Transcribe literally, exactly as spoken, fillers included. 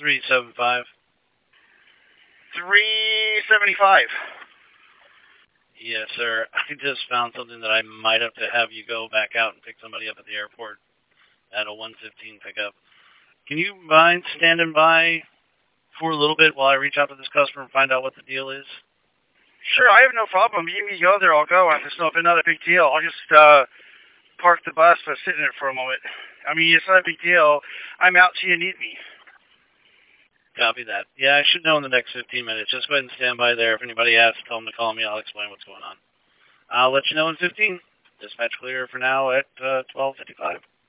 three seven five. three seventy-five. Yes, sir. I just found something that I might have to have you go back out and pick somebody up at the airport at a one fifteen pickup. Can you mind standing by for a little bit while I reach out to this customer and find out what the deal is? Sure, I have no problem. You can go there, I'll go. It's not, not a big deal. I'll just uh, park the bus but sit in it for a moment. I mean, it's not a big deal. I'm out till you need me. Copy that. Yeah, I should know in the next fifteen minutes. Just go ahead and stand by there. If anybody asks, tell them to call me. I'll explain what's going on. I'll let you know in fifteen. Dispatch clear for now at uh, twelve fifty-five.